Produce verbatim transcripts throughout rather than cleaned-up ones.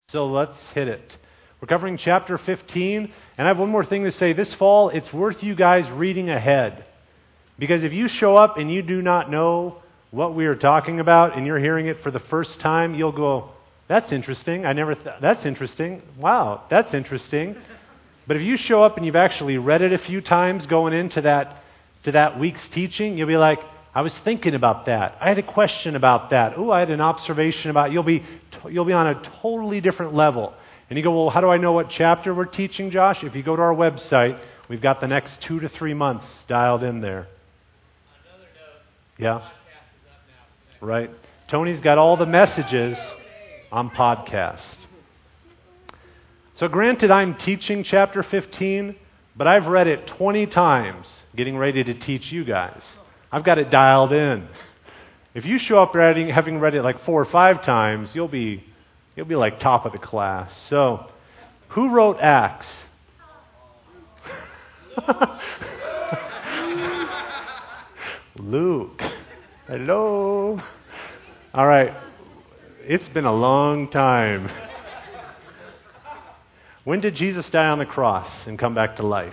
So let's hit it. We're covering chapter fifteen, and I have one more thing to say. This fall, it's worth you guys reading ahead. Because if you show up and you do not know what we are talking about, and you're hearing it for the first time, you'll go, that's interesting. I never thought, that's interesting. Wow, that's interesting. But if you show up and you've actually read it a few times going into that, to that week's teaching, you'll be like, I was thinking about that. I had a question about that. Oh, I had an observation about it. You'll be, you'll be on a totally different level. And you go, well, how do I know what chapter we're teaching, Josh? If you go to our website, we've got the next two to three months dialed in there. Another note. Yeah. The podcast is up now. Right. Tony's got all the messages on podcast. So granted, I'm teaching chapter fifteen, but I've read it twenty times getting ready to teach you guys. I've got it dialed in. If you show up reading, having read it like four or five times, you'll be you'll be like top of the class. So, who wrote Acts? Luke. Hello. All right. It's been a long time. When did Jesus die on the cross and come back to life?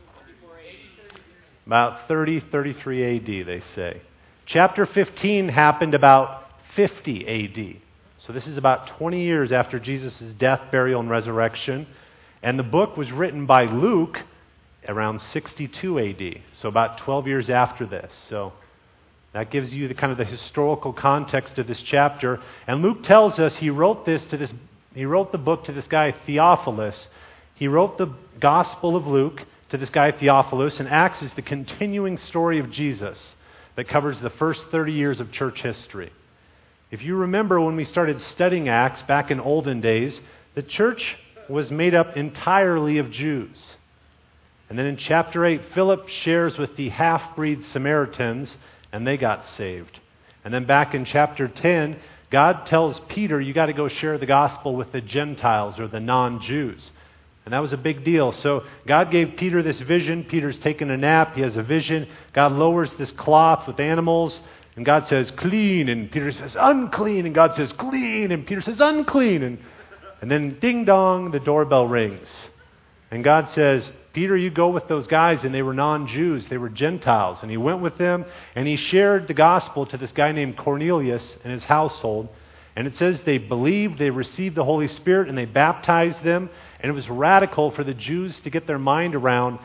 About thirty, thirty-three A D, they say. Chapter fifteen happened about fifty A D. So this is about twenty years after Jesus' death, burial, and resurrection. And the book was written by Luke around sixty-two A D. So about twelve years after this. So that gives you the kind of the historical context of this chapter. And Luke tells us he wrote this to this, he wrote the book to this guy Theophilus. He wrote the Gospel of Luke to this guy Theophilus, and Acts is the continuing story of Jesus that covers the first thirty years of church history. If you remember when we started studying Acts back in olden days, the church was made up entirely of Jews. And then in chapter eight, Philip shares with the half-breed Samaritans, and they got saved. And then back in chapter ten, God tells Peter, you got to go share the gospel with the Gentiles or the non-Jews. And that was a big deal. So God gave Peter this vision. Peter's taking a nap. He has a vision. God lowers this cloth with animals. And God says, clean. And Peter says, unclean. And God says, clean. And Peter says, unclean. And, and then ding dong, the doorbell rings. And God says, Peter, you go with those guys. And they were non-Jews. They were Gentiles. And he went with them. And he shared the gospel to this guy named Cornelius and his household. And it says they believed, they received the Holy Spirit, and they baptized them. And it was radical for the Jews to get their mind around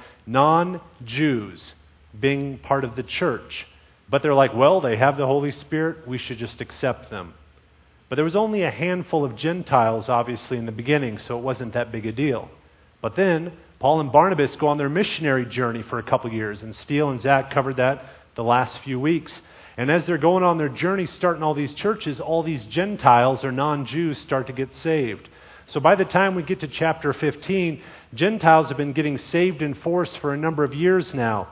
non-Jews being part of the church. But they're like, well, they have the Holy Spirit, we should just accept them. But there was only a handful of Gentiles, obviously, in the beginning, so it wasn't that big a deal. But then Paul and Barnabas go on their missionary journey for a couple years, and Steele and Zach covered that the last few weeks. And as they're going on their journey, starting all these churches, all these Gentiles or non-Jews start to get saved. So by the time we get to chapter fifteen, Gentiles have been getting saved in force for a number of years now.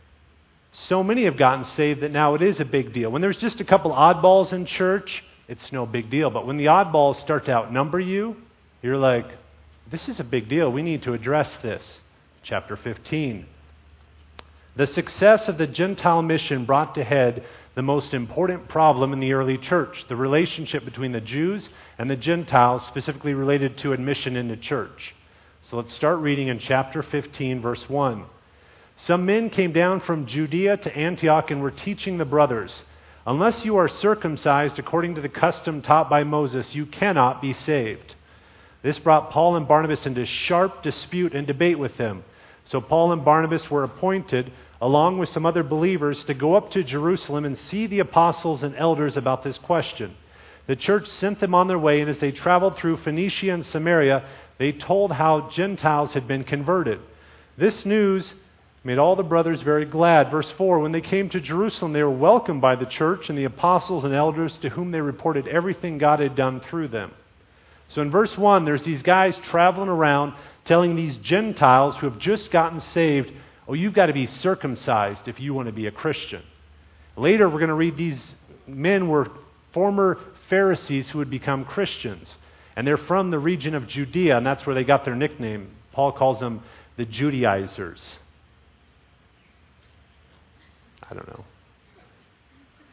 So many have gotten saved that now it is a big deal. When there's just a couple oddballs in church, it's no big deal. But when the oddballs start to outnumber you, you're like, this is a big deal. We need to address this. Chapter fifteen. The success of the Gentile mission brought to head the most important problem in the early church, the relationship between the Jews and the Gentiles, specifically related to admission into church. So let's start reading in chapter fifteen, verse one. Some men came down from Judea to Antioch and were teaching the brothers, unless you are circumcised according to the custom taught by Moses, you cannot be saved. This brought Paul and Barnabas into sharp dispute and debate with them. So Paul and Barnabas were appointed, along with some other believers, to go up to Jerusalem and see the apostles and elders about this question. The church sent them on their way, and as they traveled through Phoenicia and Samaria, they told how Gentiles had been converted. This news made all the brothers very glad. Verse four, when they came to Jerusalem, they were welcomed by the church and the apostles and elders, to whom they reported everything God had done through them. So in verse one, there's these guys traveling around telling these Gentiles who have just gotten saved, oh, you've got to be circumcised if you want to be a Christian. Later, we're going to read these men were former Pharisees who had become Christians. And they're from the region of Judea, and that's where they got their nickname. Paul calls them the Judaizers. I don't know.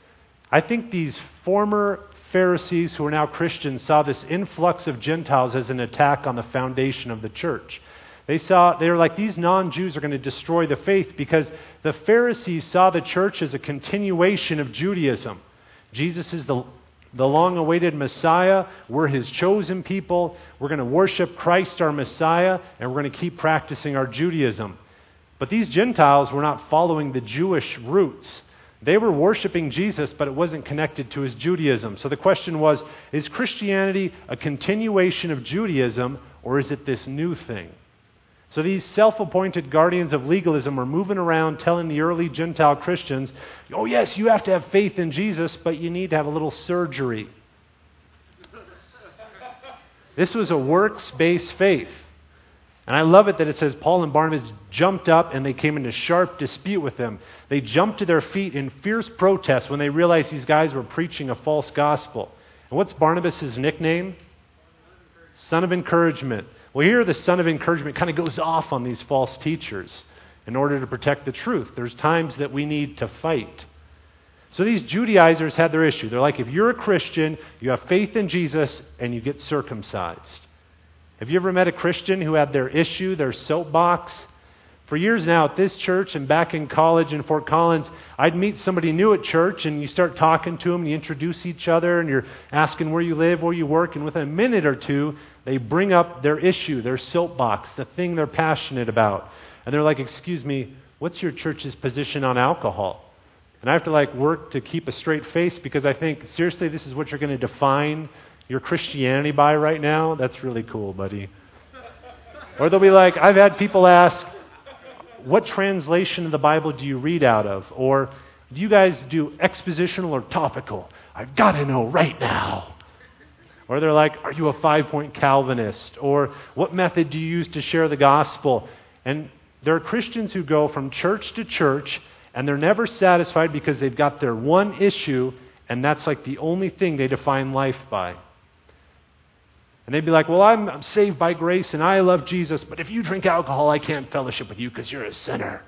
I think these former Pharisees who are now Christians saw this influx of Gentiles as an attack on the foundation of the church. They saw, they were like, these non-Jews are going to destroy the faith, because the Pharisees saw the church as a continuation of Judaism. Jesus is the, the long-awaited Messiah. We're His chosen people. We're going to worship Christ, our Messiah, and we're going to keep practicing our Judaism. But these Gentiles were not following the Jewish roots. They were worshiping Jesus, but it wasn't connected to His Judaism. So the question was, is Christianity a continuation of Judaism, or is it this new thing? So these self-appointed guardians of legalism are moving around telling the early Gentile Christians, oh yes, you have to have faith in Jesus, but you need to have a little surgery. This was a works-based faith. And I love it that it says Paul and Barnabas jumped up and they came into sharp dispute with them. They jumped to their feet in fierce protest when they realized these guys were preaching a false gospel. And what's Barnabas' nickname? Son of Encouragement. Well, here the son of encouragement kind of goes off on these false teachers in order to protect the truth. There's times that we need to fight. So these Judaizers had their issue. They're like, if you're a Christian, you have faith in Jesus, and you get circumcised. Have you ever met a Christian who had their issue, their soapbox? For years now at this church and back in college in Fort Collins, I'd meet somebody new at church and you start talking to them and you introduce each other and you're asking where you live, where you work, and within a minute or two, they bring up their issue, their soapbox, the thing they're passionate about. And they're like, excuse me, what's your church's position on alcohol? And I have to like work to keep a straight face because I think, seriously, this is what you're going to define your Christianity by right now? That's really cool, buddy. Or they'll be like, I've had people ask, what translation of the Bible do you read out of? Or do you guys do expositional or topical? I've got to know right now. Or they're like, are you a five-point Calvinist? Or what method do you use to share the gospel? And there are Christians who go from church to church and they're never satisfied because they've got their one issue and that's like the only thing they define life by. And they'd be like, well, I'm, I'm saved by grace and I love Jesus, but if you drink alcohol, I can't fellowship with you because you're a sinner.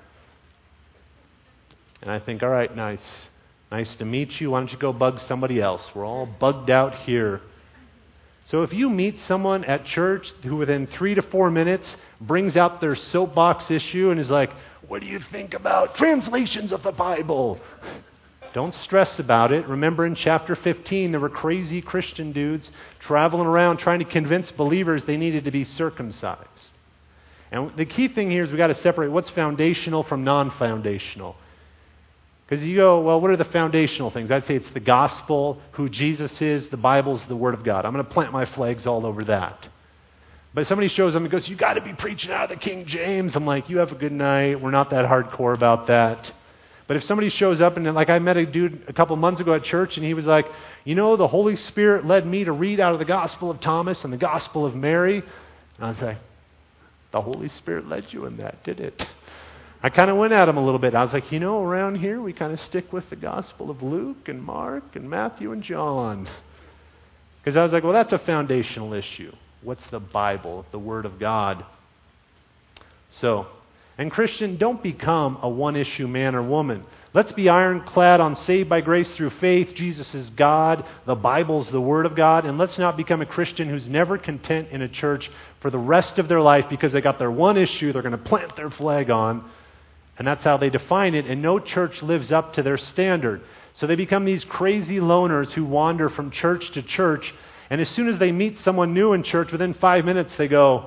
And I think, all right, nice. Nice to meet you. Why don't you go bug somebody else? We're all bugged out here. So if you meet someone at church who within three to four minutes brings out their soapbox issue and is like, what do you think about translations of the Bible? Don't stress about it. Remember in chapter fifteen, there were crazy Christian dudes traveling around trying to convince believers they needed to be circumcised. And the key thing here is we've got to separate what's foundational from non-foundational. Because you go, well, what are the foundational things? I'd say it's the gospel, who Jesus is, the Bible's the Word of God. I'm going to plant my flags all over that. But somebody shows up and goes, you got to be preaching out of the King James. I'm like, you have a good night. We're not that hardcore about that. But if somebody shows up, and like I met a dude a couple months ago at church, and he was like, you know, the Holy Spirit led me to read out of the Gospel of Thomas and the Gospel of Mary. And I was like, the Holy Spirit led you in that, did it? I kind of went at him a little bit. I was like, you know, around here we kind of stick with the Gospel of Luke and Mark and Matthew and John. Because I was like, well, that's a foundational issue. What's the Bible, the Word of God? So, and Christian, don't become a one-issue man or woman. Let's be ironclad on saved by grace through faith. Jesus is God. The Bible's the Word of God. And let's not become a Christian who's never content in a church for the rest of their life because they got their one issue they're going to plant their flag on. And that's how they define it. And no church lives up to their standard. So they become these crazy loners who wander from church to church. And as soon as they meet someone new in church, within five minutes they go,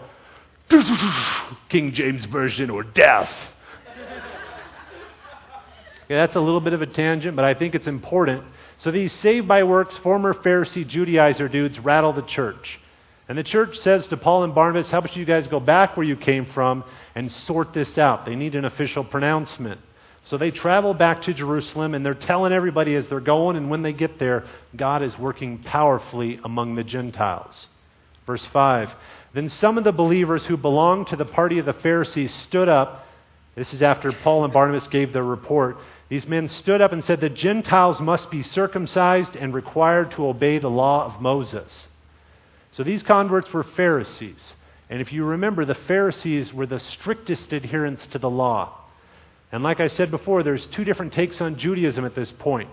King James Version or death. Okay, that's a little bit of a tangent, but I think it's important. So these saved by works, former Pharisee Judaizer dudes rattle the church. And the church says to Paul and Barnabas, how about you guys go back where you came from and sort this out? They need an official pronouncement. So they travel back to Jerusalem and they're telling everybody as they're going, and when they get there, God is working powerfully among the Gentiles. Verse five, then some of the believers who belonged to the party of the Pharisees stood up. This is after Paul and Barnabas gave their report. These men stood up and said the Gentiles must be circumcised and required to obey the law of Moses. So these converts were Pharisees. And if you remember, the Pharisees were the strictest adherents to the law. And like I said before, there's two different takes on Judaism at this point.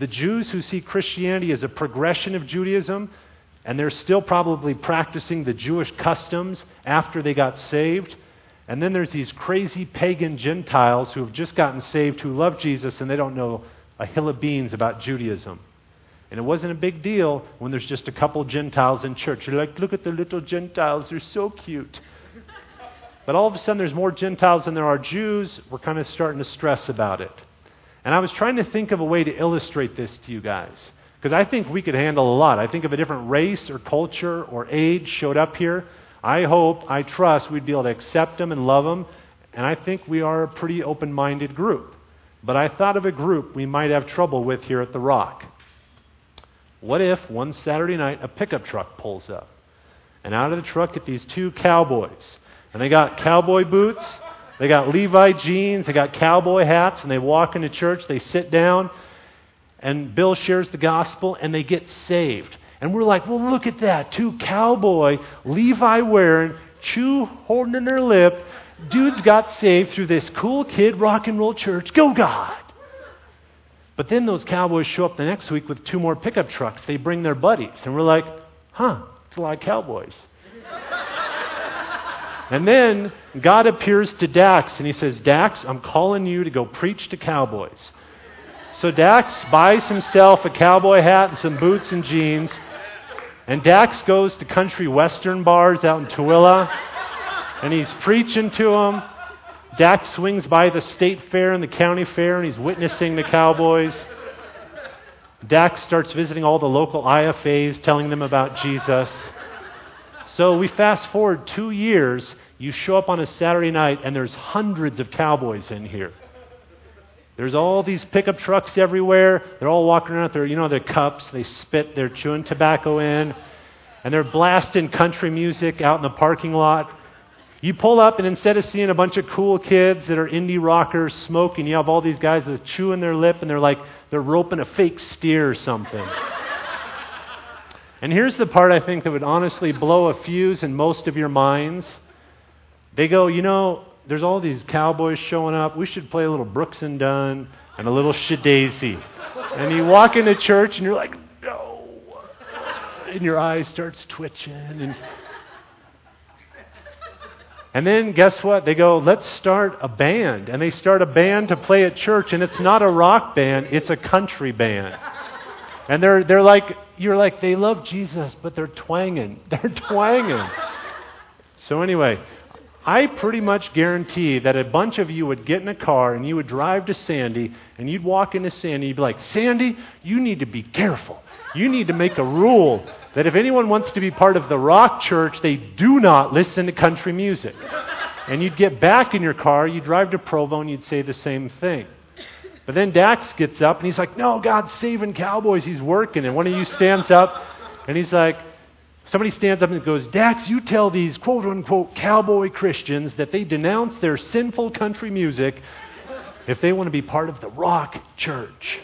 the Jews who see Christianity as a progression of Judaism, and they're still probably practicing the Jewish customs after they got saved. And then there's these crazy pagan Gentiles who have just gotten saved, who love Jesus, and they don't know a hill of beans about Judaism. And it wasn't a big deal when there's just a couple Gentiles in church. You're like, look at the little Gentiles, they're so cute. But all of a sudden there's more Gentiles than there are Jews. We're kind of starting to stress about it. And I was trying to think of a way to illustrate this to you guys, because I think we could handle a lot. I think if a different race or culture or age showed up here, I hope, I trust we'd be able to accept them and love them. And I think we are a pretty open-minded group. But I thought of a group we might have trouble with here at The Rock. What if one Saturday night a pickup truck pulls up, and out of the truck get these two cowboys, and they got cowboy boots, they got Levi jeans, they got cowboy hats, and they walk into church, they sit down, and Bill shares the gospel, and they get saved. And we're like, well, look at that, two cowboy, Levi wearing, chew holding in their lip, dudes got saved through this cool kid rock and roll church. Go God! But then those cowboys show up the next week with two more pickup trucks. They bring their buddies. And we're like, huh, it's a lot of cowboys. And then God appears to Dax and he says, Dax, I'm calling you to go preach to cowboys. So Dax buys himself a cowboy hat and some boots and jeans. And Dax goes to country western bars out in Tooele. And he's preaching to them. Dax swings by the state fair and the county fair, and he's witnessing the cowboys. Dax starts visiting all the local I F As, telling them about Jesus. So we fast forward two years. You show up on a Saturday night, and there's hundreds of cowboys in here. There's all these pickup trucks everywhere. They're all walking around with their, you know, their cups. They spit, they're chewing tobacco in. And they're blasting country music out in the parking lot. You pull up, and instead of seeing a bunch of cool kids that are indie rockers smoking, you have all these guys that are chewing their lip, and they're like, they're roping a fake steer or something. And here's the part I think that would honestly blow a fuse in most of your minds. They go, you know, there's all these cowboys showing up. We should play a little Brooks and Dunn and a little Shadazy. And you walk into church, and you're like, no. And your eyes starts twitching, and... And then guess what? They go, let's start a band. And they start a band to play at church. And it's not a rock band, it's a country band. And they're they're like, you're like, they love Jesus, but they're twanging. They're twanging. So anyway, I pretty much guarantee that a bunch of you would get in a car and you would drive to Sandy, and you'd walk into Sandy, and you'd be like, Sandy, you need to be careful. You need to make a rule that if anyone wants to be part of the rock church, they do not listen to country music. And you'd get back in your car, you'd drive to Provo, and you'd say the same thing. But then Dax gets up, and he's like, no, God's saving cowboys, he's working. And one of you stands up, and he's like, somebody stands up and goes, Dax, you tell these quote-unquote cowboy Christians that they denounce their sinful country music if they want to be part of the rock church.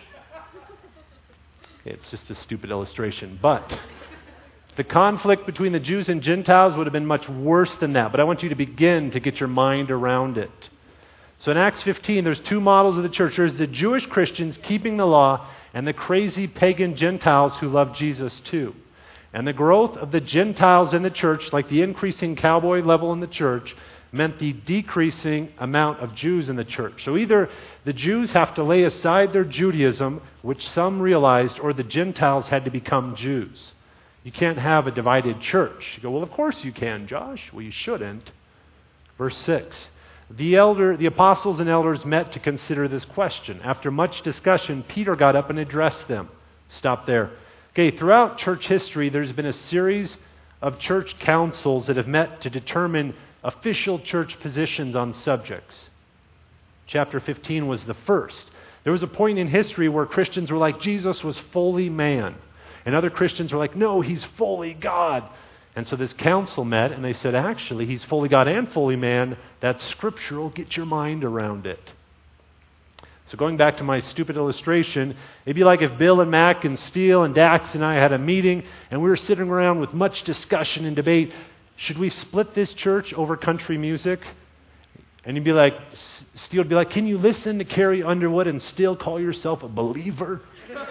It's just a stupid illustration, but the conflict between the Jews and Gentiles would have been much worse than that, but I want you to begin to get your mind around it. So in Acts fifteen, there's two models of the church. There's the Jewish Christians keeping the law and the crazy pagan Gentiles who love Jesus too. And the growth of the Gentiles in the church, like the increasing cowboy level in the church, meant the decreasing amount of Jews in the church. So either the Jews have to lay aside their Judaism, which some realized, or the Gentiles had to become Jews. You can't have a divided church. You go, well, of course you can, Josh. Well, you shouldn't. Verse six. The elder, the apostles and elders met to consider this question. After much discussion, Peter got up and addressed them. Stop there. Okay, throughout church history, there's been a series of church councils that have met to determine official church positions on subjects. Chapter fifteen was the first. There was a point in history where Christians were like, Jesus was fully man. And other Christians were like, no, he's fully God. And so this council met, and they said, actually, he's fully God and fully man. That's scriptural. Get your mind around it. So going back to my stupid illustration, it'd be like if Bill and Mac and Steele and Dax and I had a meeting, and we were sitting around with much discussion and debate. Should we split this church over country music? And you'd be like, Steele would be like, can you listen to Carrie Underwood and still call yourself a believer?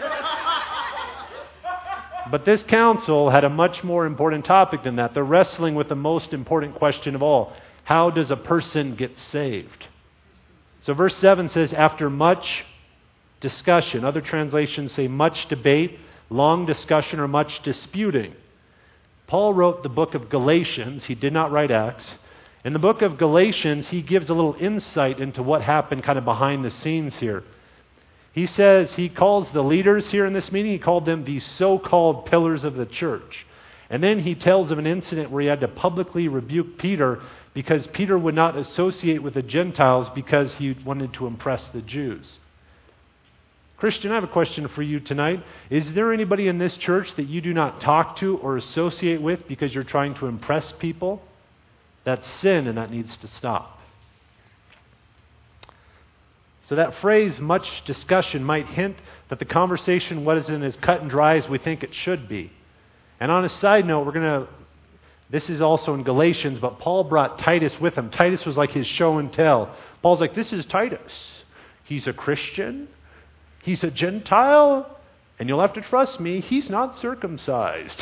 But this council had a much more important topic than that. They're wrestling with the most important question of all. How does a person get saved? So verse seven says, after much discussion. Other translations say much debate, long discussion, or much disputing. Paul wrote the book of Galatians. He did not write Acts. In the book of Galatians, he gives a little insight into what happened kind of behind the scenes here. He says, he calls the leaders here in this meeting, he called them the so-called pillars of the church. And then he tells of an incident where he had to publicly rebuke Peter because Peter would not associate with the Gentiles because he wanted to impress the Jews. Christian, I have a question for you tonight. Is there anybody in this church that you do not talk to or associate with because you're trying to impress people? That's sin, and that needs to stop. So that phrase, much discussion, might hint that the conversation wasn't as cut and dry as we think it should be. And on a side note, we're going to, this is also in Galatians, but Paul brought Titus with him. Titus was like his show and tell. Paul's like, this is Titus. He's a Christian. He's a Gentile. And you'll have to trust me, he's not circumcised.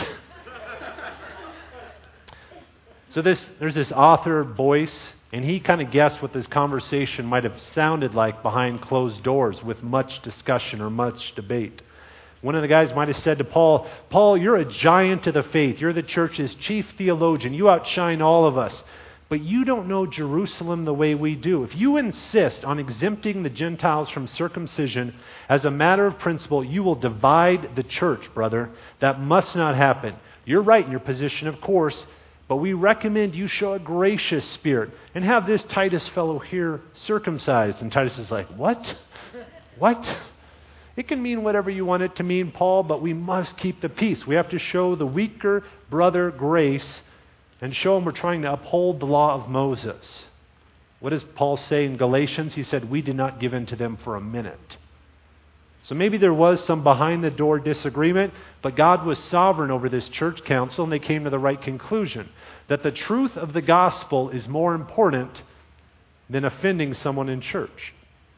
So this, there's this author, Boyce, and he kind of guessed what this conversation might have sounded like behind closed doors with much discussion or much debate. One of the guys might have said to Paul, Paul, you're a giant of the faith. You're the church's chief theologian. You outshine all of us. But you don't know Jerusalem the way we do. If you insist on exempting the Gentiles from circumcision as a matter of principle, you will divide the church, brother. That must not happen. You're right in your position, of course, but we recommend you show a gracious spirit and have this Titus fellow here circumcised. And Titus is like, what? What? It can mean whatever you want it to mean, Paul, but we must keep the peace. We have to show the weaker brother grace and show him we're trying to uphold the law of Moses. What does Paul say in Galatians? He said, we did not give in to them for a minute. So maybe there was some behind-the-door disagreement, but God was sovereign over this church council, and they came to the right conclusion, that the truth of the gospel is more important than offending someone in church.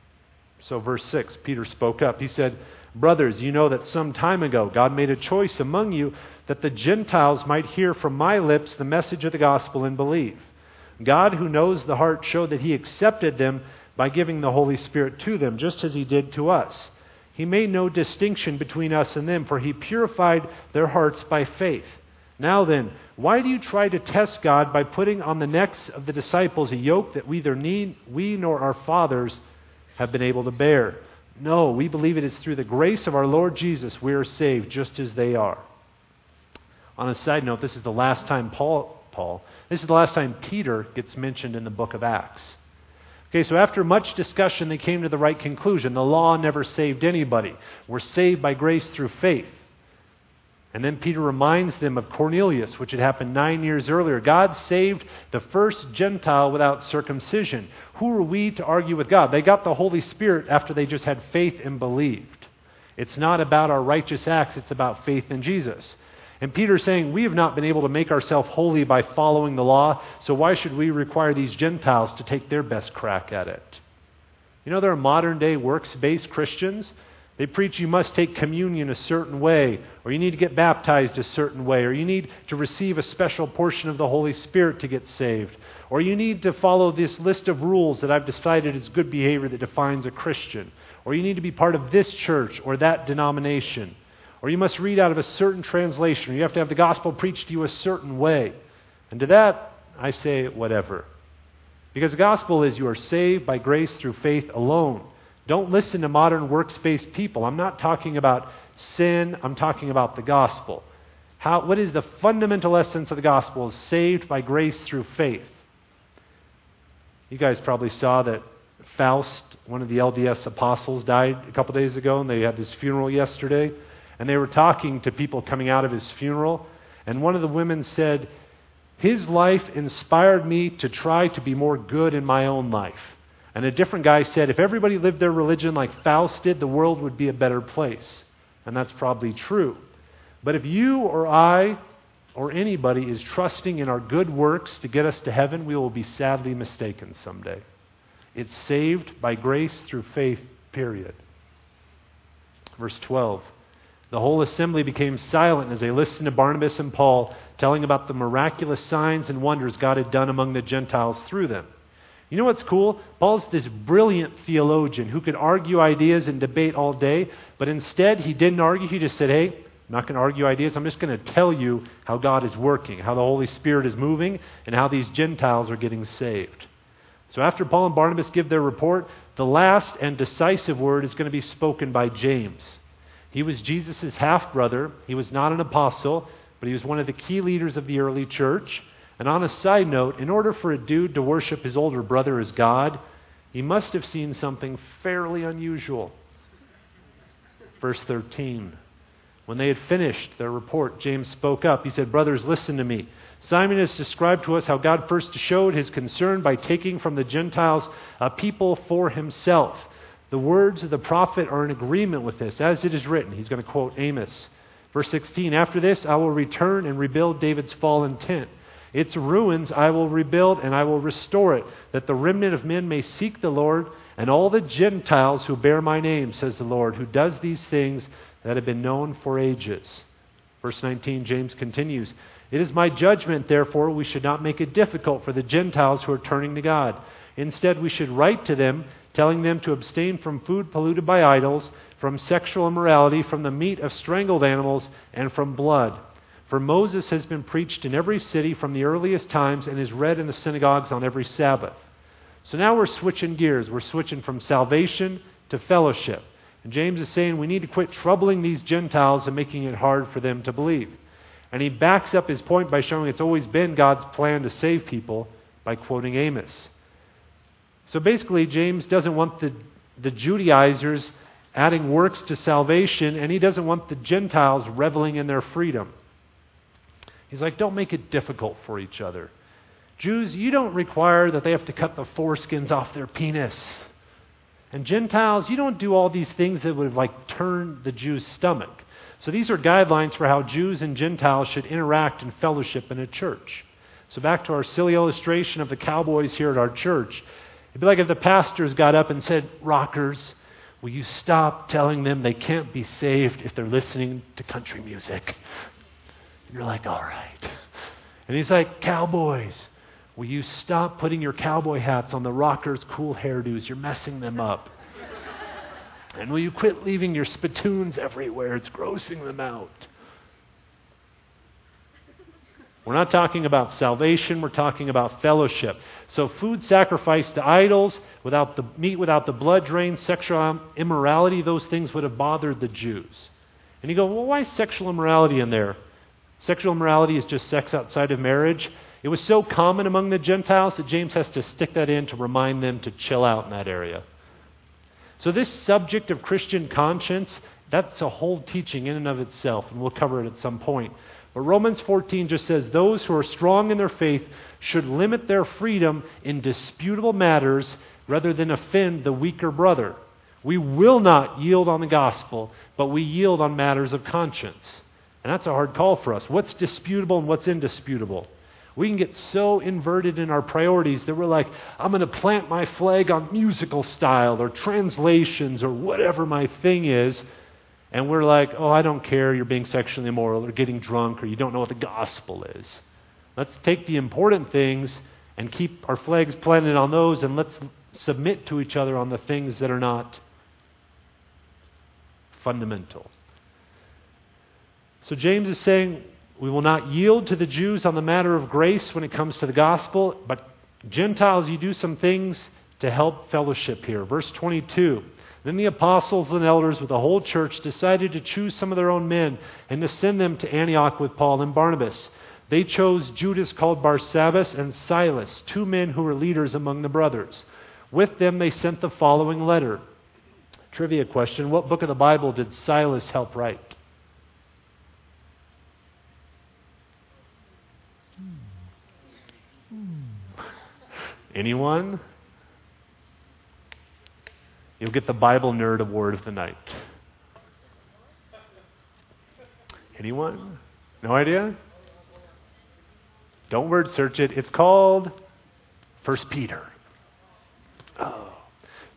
So verse six, Peter spoke up. He said, brothers, you know that some time ago God made a choice among you that the Gentiles might hear from my lips the message of the gospel and believe. God, who knows the heart, showed that he accepted them by giving the Holy Spirit to them, just as he did to us. He made no distinction between us and them, for he purified their hearts by faith. Now then, why do you try to test God by putting on the necks of the disciples a yoke that neither need, we nor our fathers have been able to bear? No, we believe it is through the grace of our Lord Jesus we are saved, just as they are. On a side note, this is the last time Paul, Paul, this is the last time Peter gets mentioned in the book of Acts. Okay, so after much discussion, they came to the right conclusion. The law never saved anybody. We're saved by grace through faith. And then Peter reminds them of Cornelius, which had happened nine years earlier. God saved the first Gentile without circumcision. Who are we to argue with God? They got the Holy Spirit after they just had faith and believed. It's not about our righteous acts. It's about faith in Jesus. And Peter's saying, we have not been able to make ourselves holy by following the law, so why should we require these Gentiles to take their best crack at it? You know, there are modern-day works-based Christians. They preach you must take communion a certain way, or you need to get baptized a certain way, or you need to receive a special portion of the Holy Spirit to get saved, or you need to follow this list of rules that I've decided is good behavior that defines a Christian, or you need to be part of this church or that denomination. Or you must read out of a certain translation, or you have to have the gospel preached to you a certain way. And to that, I say, whatever. Because the gospel is you are saved by grace through faith alone. Don't listen to modern works-based people. I'm not talking about sin, I'm talking about the gospel. How, what is the fundamental essence of the gospel? Is saved by grace through faith. You guys probably saw that Faust, one of the L D S apostles, died a couple days ago, and they had this funeral yesterday. And they were talking to people coming out of his funeral. And one of the women said, his life inspired me to try to be more good in my own life. And a different guy said, if everybody lived their religion like Faust did, the world would be a better place. And that's probably true. But if you or I or anybody is trusting in our good works to get us to heaven, we will be sadly mistaken someday. It's saved by grace through faith, period. Verse twelve. The whole assembly became silent as they listened to Barnabas and Paul telling about the miraculous signs and wonders God had done among the Gentiles through them. You know what's cool? Paul's this brilliant theologian who could argue ideas and debate all day, but instead he didn't argue. He just said, hey, I'm not going to argue ideas. I'm just going to tell you how God is working, how the Holy Spirit is moving, and how these Gentiles are getting saved. So after Paul and Barnabas give their report, the last and decisive word is going to be spoken by James. He was Jesus' half-brother. He was not an apostle, but he was one of the key leaders of the early church. And on a side note, in order for a dude to worship his older brother as God, he must have seen something fairly unusual. Verse thirteen. When they had finished their report, James spoke up. He said, brothers, listen to me. Simon has described to us how God first showed his concern by taking from the Gentiles a people for himself. The words of the prophet are in agreement with this, as it is written. He's going to quote Amos. Verse sixteen, after this I will return and rebuild David's fallen tent. Its ruins I will rebuild and I will restore it, that the remnant of men may seek the Lord, and all the Gentiles who bear my name, says the Lord, who does these things that have been known for ages. Verse nineteen, James continues, it is my judgment, therefore, we should not make it difficult for the Gentiles who are turning to God. Instead, we should write to them, telling them to abstain from food polluted by idols, from sexual immorality, from the meat of strangled animals, and from blood. For Moses has been preached in every city from the earliest times and is read in the synagogues on every Sabbath. So now we're switching gears. We're switching from salvation to fellowship. And James is saying we need to quit troubling these Gentiles and making it hard for them to believe. And he backs up his point by showing it's always been God's plan to save people by quoting Amos. So basically, James doesn't want the, the Judaizers adding works to salvation, and he doesn't want the Gentiles reveling in their freedom. He's like, don't make it difficult for each other. Jews, you don't require that they have to cut the foreskins off their penis. And Gentiles, you don't do all these things that would have like turned the Jews' stomach. So these are guidelines for how Jews and Gentiles should interact and fellowship in a church. So back to our silly illustration of the cowboys here at our church. It'd be like if the pastors got up and said, rockers, will you stop telling them they can't be saved if they're listening to country music? And you're like, all right. And he's like, cowboys, will you stop putting your cowboy hats on the rockers' cool hairdos? You're messing them up. And will you quit leaving your spittoons everywhere? It's grossing them out. We're not talking about salvation, we're talking about fellowship. So food sacrificed to idols, without the meat without the blood drained, sexual immorality, those things would have bothered the Jews. And you go, well, why is sexual immorality in there? Sexual immorality is just sex outside of marriage. It was so common among the Gentiles that James has to stick that in to remind them to chill out in that area. So this subject of Christian conscience, that's a whole teaching in and of itself, and we'll cover it at some point. But Romans fourteen just says those who are strong in their faith should limit their freedom in disputable matters rather than offend the weaker brother. We will not yield on the gospel, but we yield on matters of conscience. And that's a hard call for us. What's disputable and what's indisputable? We can get so inverted in our priorities that we're like, I'm going to plant my flag on musical style or translations or whatever my thing is. And we're like, oh, I don't care, you're being sexually immoral or getting drunk or you don't know what the gospel is. Let's take the important things and keep our flags planted on those, and let's submit to each other on the things that are not fundamental. So James is saying, we will not yield to the Jews on the matter of grace when it comes to the gospel, but Gentiles, you do some things to help fellowship here. Verse twenty-two, then the apostles and elders with the whole church decided to choose some of their own men and to send them to Antioch with Paul and Barnabas. They chose Judas called Barsabbas and Silas, two men who were leaders among the brothers. With them they sent the following letter. Trivia question, what book of the Bible did Silas help write? Anyone? You'll get the Bible Nerd Award of the night. Anyone? No idea? Don't word search it. It's called First Peter. Oh.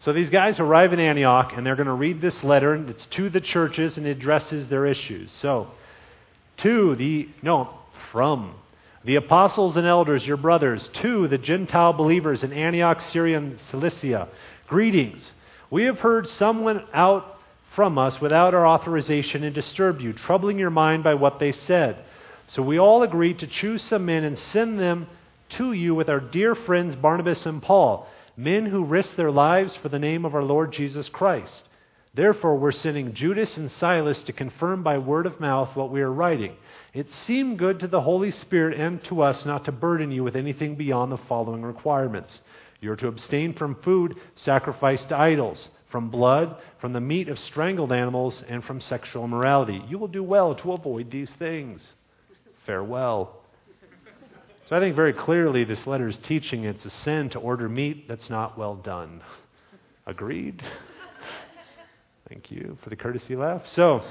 So these guys arrive in Antioch, and they're going to read this letter, and it's to the churches, and it addresses their issues. So, to the, no, from the apostles and elders, your brothers, to the Gentile believers in Antioch, Syria, and Cilicia, greetings. We have heard someone out from us without our authorization and disturbed you, troubling your mind by what they said. So we all agreed to choose some men and send them to you with our dear friends Barnabas and Paul, men who risked their lives for the name of our Lord Jesus Christ. Therefore, we're sending Judas and Silas to confirm by word of mouth what we are writing. It seemed good to the Holy Spirit and to us not to burden you with anything beyond the following requirements. You are to abstain from food sacrificed to idols, from blood, from the meat of strangled animals, and from sexual immorality. You will do well to avoid these things. Farewell. So I think very clearly this letter is teaching it's a sin to order meat that's not well done. Agreed? Thank you for the courtesy laugh. So,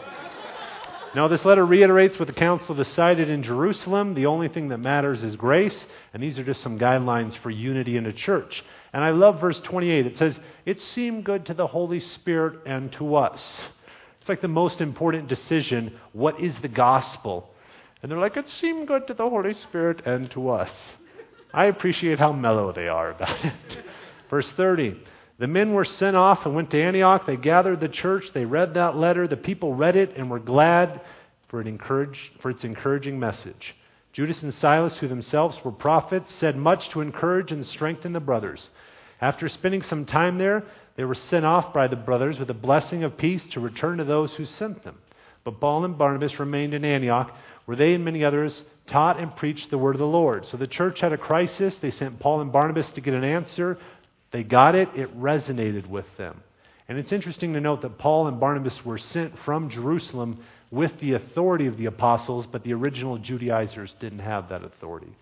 now this letter reiterates what the council decided in Jerusalem. The only thing that matters is grace, and these are just some guidelines for unity in a church. And I love verse twenty-eight. It says, it seemed good to the Holy Spirit and to us. It's like the most important decision. What is the gospel? And they're like, it seemed good to the Holy Spirit and to us. I appreciate how mellow they are about it. Verse thirty. The men were sent off and went to Antioch. They gathered the church. They read that letter. The people read it and were glad for, it encouraged, for its encouraging message. Judas and Silas, who themselves were prophets, said much to encourage and strengthen the brothers. After spending some time there, they were sent off by the brothers with a blessing of peace to return to those who sent them. But Paul and Barnabas remained in Antioch, where they and many others taught and preached the word of the Lord. So the church had a crisis. They sent Paul and Barnabas to get an answer. They got it. It resonated with them. And it's interesting to note that Paul and Barnabas were sent from Jerusalem with the authority of the apostles, but the original Judaizers didn't have that authority.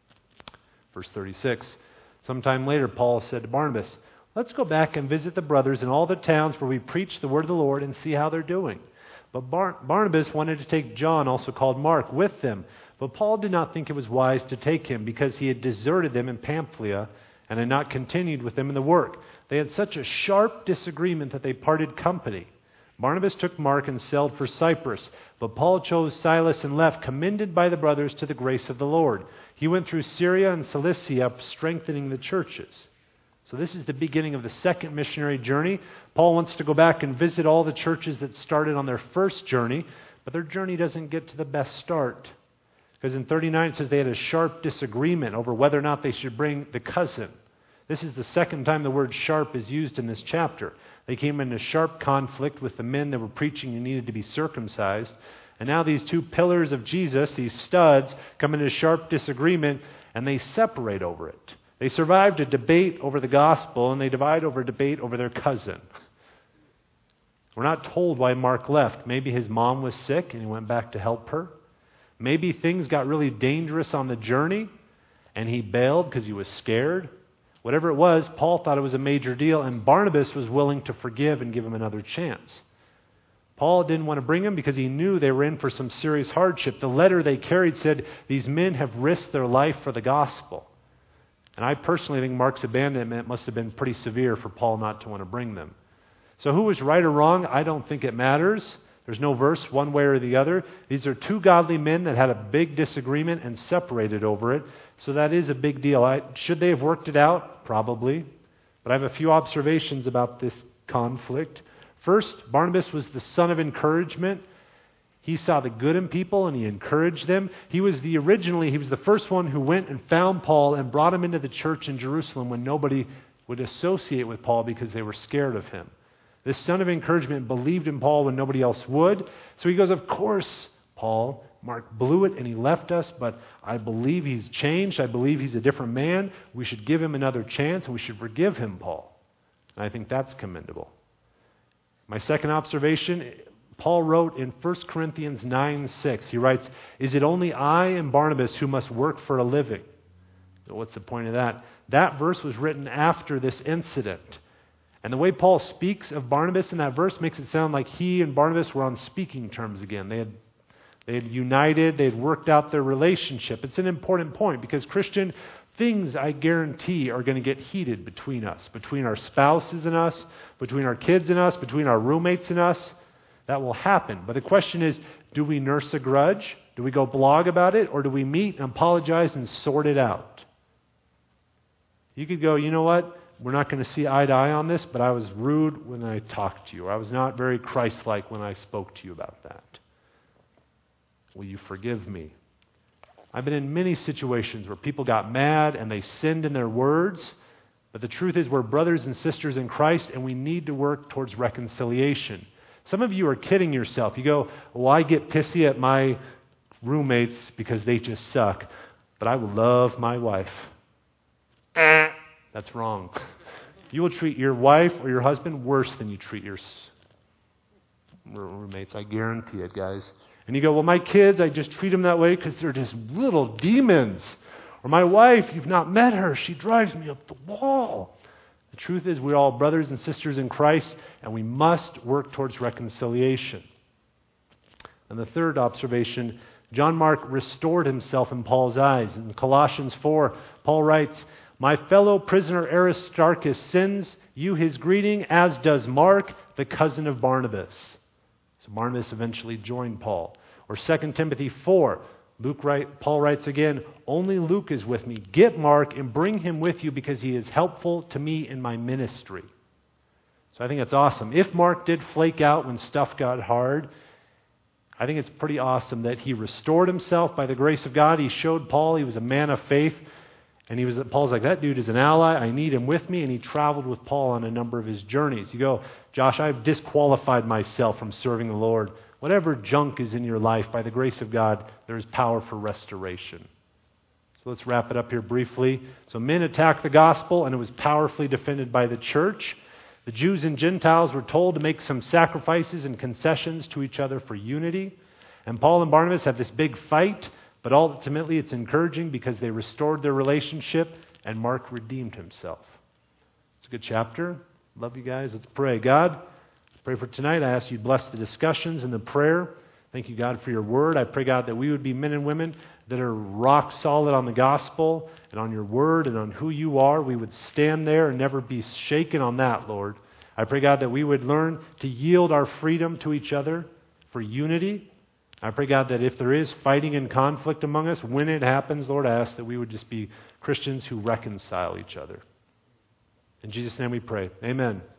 Verse thirty-six. Sometime later, Paul said to Barnabas, let's go back and visit the brothers in all the towns where we preach the word of the Lord and see how they're doing. But Bar- Barnabas wanted to take John, also called Mark, with them. But Paul did not think it was wise to take him because he had deserted them in Pamphylia and had not continued with them in the work. They had such a sharp disagreement that they parted company. Barnabas took Mark and sailed for Cyprus, but Paul chose Silas and left, commended by the brothers to the grace of the Lord. He went through Syria and Cilicia, strengthening the churches. So this is the beginning of the second missionary journey. Paul wants to go back and visit all the churches that started on their first journey, but their journey doesn't get to the best start. Because in thirty-nine it says they had a sharp disagreement over whether or not they should bring the cousin. This is the second time the word sharp is used in this chapter. They came into sharp conflict with the men that were preaching you needed to be circumcised. And now these two pillars of Jesus, these studs, come into sharp disagreement, and they separate over it. They survived a debate over the gospel, and they divide over a debate over their cousin. We're not told why Mark left. Maybe his mom was sick and he went back to help her. Maybe things got really dangerous on the journey and he bailed because he was scared. Whatever it was, Paul thought it was a major deal, and Barnabas was willing to forgive and give him another chance. Paul didn't want to bring him because he knew they were in for some serious hardship. The letter they carried said, these men have risked their life for the gospel. And I personally think Mark's abandonment must have been pretty severe for Paul not to want to bring them. So who was right or wrong? I don't think it matters. There's no verse one way or the other. These are two godly men that had a big disagreement and separated over it. So that is a big deal. I, should they have worked it out? Probably. But I have a few observations about this conflict. First, Barnabas was the son of encouragement. He saw the good in people and he encouraged them. He was the originally, he was the first one who went and found Paul and brought him into the church in Jerusalem when nobody would associate with Paul because they were scared of him. This son of encouragement believed in Paul when nobody else would. So he goes, of course, Paul, Mark blew it and he left us, but I believe he's changed. I believe he's a different man. We should give him another chance and we should forgive him, Paul. And I think that's commendable. My second observation, Paul wrote in First Corinthians nine six, he writes, is it only I and Barnabas who must work for a living? What's the point of that? That verse was written after this incident. And the way Paul speaks of Barnabas in that verse makes it sound like he and Barnabas were on speaking terms again. They had, they had united, they had worked out their relationship. It's an important point because, Christian, things I guarantee are going to get heated between us, between our spouses and us, between our kids and us, between our roommates and us. That will happen. But the question is, do we nurse a grudge? Do we go blog about it? Or do we meet and apologize and sort it out? You could go, you know what? We're not going to see eye to eye on this, but I was rude when I talked to you. Or I was not very Christ-like when I spoke to you about that. Will you forgive me? I've been in many situations where people got mad and they sinned in their words, but the truth is we're brothers and sisters in Christ and we need to work towards reconciliation. Some of you are kidding yourself. You go, well, I get pissy at my roommates because they just suck, but I will love my wife. That's wrong. You will treat your wife or your husband worse than you treat your roommates. I guarantee it, guys. And you go, well, my kids, I just treat them that way because they're just little demons. Or my wife, you've not met her. She drives me up the wall. The truth is we're all brothers and sisters in Christ, and we must work towards reconciliation. And the third observation, John Mark restored himself in Paul's eyes. In Colossians four, Paul writes, my fellow prisoner Aristarchus sends you his greeting, as does Mark, the cousin of Barnabas. So Barnabas eventually joined Paul. Or Second Timothy four, Luke write, Paul writes again, only Luke is with me. Get Mark and bring him with you because he is helpful to me in my ministry. So I think that's awesome. If Mark did flake out when stuff got hard, I think it's pretty awesome that he restored himself by the grace of God. He showed Paul he was a man of faith. And he was Paul's like, that dude is an ally. I need him with me. And he traveled with Paul on a number of his journeys. You go, Josh, I've disqualified myself from serving the Lord. Whatever junk is in your life, by the grace of God, there is power for restoration. So let's wrap it up here briefly. So men attacked the gospel, and it was powerfully defended by the church. The Jews and Gentiles were told to make some sacrifices and concessions to each other for unity. And Paul and Barnabas have this big fight. But ultimately, it's encouraging because they restored their relationship and Mark redeemed himself. It's a good chapter. Love you guys. Let's pray. God, I pray for tonight. I ask you to bless the discussions and the prayer. Thank you, God, for your word. I pray, God, that we would be men and women that are rock solid on the gospel and on your word and on who you are. We would stand there and never be shaken on that, Lord. I pray, God, that we would learn to yield our freedom to each other for unity. I pray, God, that if there is fighting and conflict among us, when it happens, Lord, I ask that we would just be Christians who reconcile each other. In Jesus' name we pray. Amen.